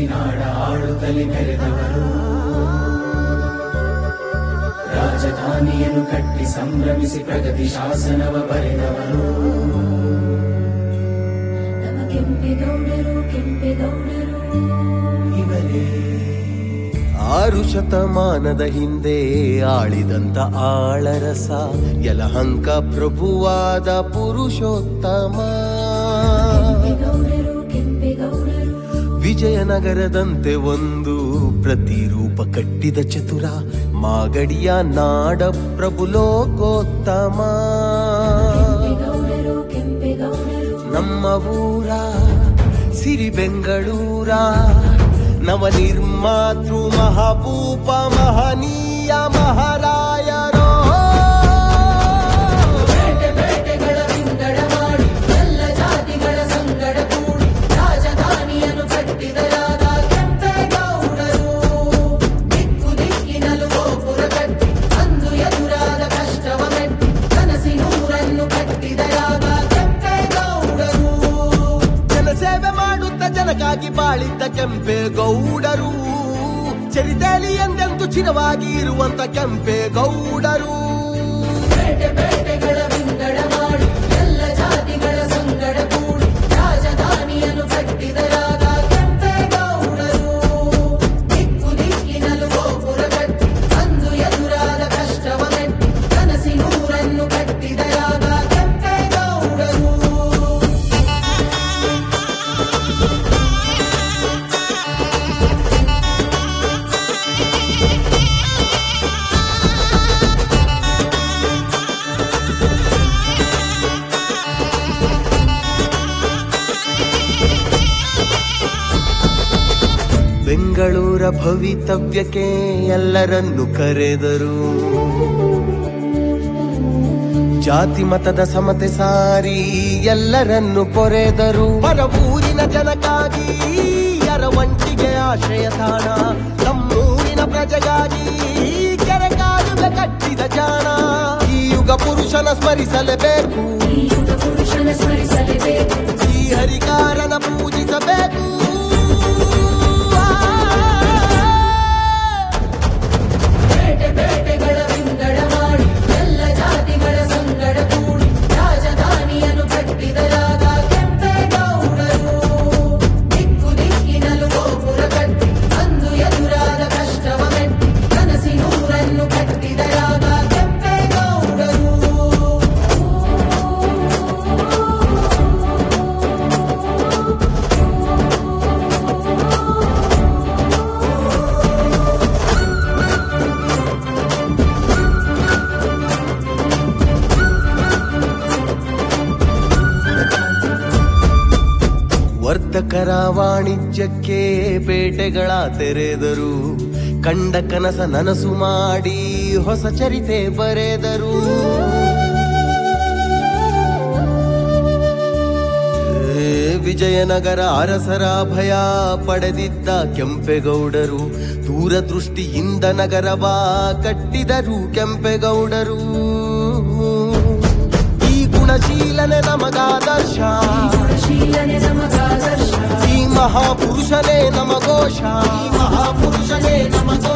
ನಾಡ ಆಳುತ್ತಲೇ ಮೆರೆದವರು, ರಾಜಧಾನಿಯನ್ನು ಕಟ್ಟಿ ಸಂಭ್ರಮಿಸಿ ಪ್ರಗತಿ ಶಾಸನವ ಬರೆದವರು. ನಮ್ಮ ಕೆಂಪೇಗೌಡರು ಕೆಂಪೇಗೌಡರು ಇವರೇ 6 ಶತಮಾನದ ಹಿಂದೆ ಆಳಿದಂತ ಆಳರಸ, ಯಲಹಂಕ ಪ್ರಭುವಾದ ಪುರುಷೋತ್ತಮ. ಕೆಂಪೇಗೌಡರು ಕೆಂಪೇಗೌಡರು ವಿಜಯನಗರದಂತೆ ಒಂದು ಪ್ರತಿರೂಪ ಕಟ್ಟಿದ ಚತುರ, ಮಾಗಡಿಯ ನಾಡ ಪ್ರಭು ಲೋಕೋತ್ತಮ. ಕೆಂಪೇಗೌಡರು ಕೆಂಪೇಗೌಡರು ನಮ್ಮ ಊರ ಸಿರಿ ಬೆಂಗಳೂರ, ನವ ನಿರ್ಮಾತೃ ಮಹಾಭೂಪ ಮಹನೀಯ ಮಹಾರಾಯರೋ. ಬೇಟೆ ಬೇಟೆಗಳ ವಿಂಗಡ ಮಾಡಿ ಎಲ್ಲ ಜಾತಿಗಳ ಸಂಗಡ ಕೂಡಿ ರಾಜಧಾನಿಯನ್ನು ಕಟ್ಟಿದರಾದ ಕೆಂಪೇಗೌಡರು. ದಿಕ್ಕು ದಿಕ್ಕಿನಲ್ಲೂ ಗೋಪುರ ಕಟ್ಟಿ ಅಂದು ಎದುರಾದ ಕಷ್ಟವ ಮೆಟ್ಟಿ ಕನಸಿನೂರನ್ನು ಕಟ್ಟಿದರಾದ ಕೆಂಪೇಗೌಡರು. ಜನಸೇವೆ ಮಾಡುತ್ತ ಜನಕ್ಕಾಗಿ ಬಾಳಿದ್ದ ಕೆಂಪೇಗೌಡರು, ಚರಿತೆಯಲ್ಲಿ ಎಂದೆಂದು ಚಿರವಾಗಿ ಇರುವಂತ ಕೆಂಪೇಗೌಡರು. ಬೇಟೆ ಬೇಟೆಗಳ ವಿಂಗಡ ಮಾಡಿ ಎಲ್ಲ ಜಾತಿಗಳ ಸಂಗಡ ಕೂಡಿ ರಾಜಧಾನಿಯನ್ನು ಕಟ್ಟಿದರಾದ ಕೆಂಪೇಗೌಡರು. ದಿಕ್ಕು ದಿಕ್ಕಿನಲ್ಲೂ ಗೋಪುರ ಕಟ್ಟಿ ಅಂದು ಎದುರಾದ ಕಷ್ಟವ ಮೆಟ್ಟಿ ಕನಸಿನೂರನ್ನು ಕಟ್ಟಿದರಾದ ಕೆಂಪೇಗೌಡರು. ಬೆಂಗಳೂರ ಭವಿತವ್ಯಕ್ಕೆ ಎಲ್ಲರನ್ನು ಕರೆದರು, ಜಾತಿ ಮತದ ಸಮತೆ ಸಾರಿ ಎಲ್ಲರನ್ನು ಪೊರೆದರು. ಪರವೂರಿನ ಜನಕ್ಕಾಗಿ ಅರವಂಟಿಗೆ ಆಶ್ರಯ ತಾಣ, ನಮ್ಮೂರಿನ ಪ್ರಜೆಗಾಗಿ ಕೆರೆ ಕಾಲುವೆ ಕಟ್ಟಿದ ಜಾಣ. ಈ ಯುಗ ಪುರುಷನ ಸ್ಮರಿಸಲೇಬೇಕು, ಈ ಯುಗ ಪುರುಷನ ಸ್ಮರಿಸಲೇಬೇಕು, ಈ ಹರಿಕಾರನ ಪೂಜಿಸಬೇಕು. ಬೇಟೆ ಬೇಟೆಗಳ ವಿಂಗಡ ಮಾಡಿ ಎಲ್ಲ ಜಾತಿಗಳ ಸಂಗಡ ಕೂಡಿ ರಾಜಧಾನಿಯನ್ನು ಕಟ್ಟಿದರಾದ ಕೆಂಪೇಗೌಡರು. ದಿಕ್ಕು ದಿಕ್ಕಿನಲ್ಲೂ ಗೋಪುರ ಕಟ್ಟಿ ಅಂದು ಎದುರಾದ ಕಷ್ಟವ ಮೆಟ್ಟಿ ಕನಸಿನೂರನ್ನು ಕಟ್ಟಿದರಾದ ಕೆಂಪೇಗೌಡರು. ವರ್ತಕರ ವಾಣಿಜ್ಯಕ್ಕೆ ಪೇಟೆಗಳ ತೆರೆದರು, ಕಂಡ ಕನಸ ನನಸು ಮಾಡಿ ಹೊಸ ಚರಿತೆ ಬರೆದರು. ವಿಜಯನಗರ ಅರಸರ ಭಯ ಪಡೆದಿದ್ದ ಕೆಂಪೇಗೌಡರು, ದೂರದೃಷ್ಟಿಯಿಂದ ನಗರವ ಕಟ್ಟಿದರು ಕೆಂಪೇಗೌಡರು. ಈ ಗುಣಶೀಲನೆ ನಮಗಾದರ್ಶ, ಗುಣಶೀಲನೆ ನಮಗಾದರ್ಶ, ಈ ಮಹಾಪುರುಷನೇ ನಮಗೋಷ, ಈ ಮಹಾಪುರುಷನೇ ನಮಗೋಷ.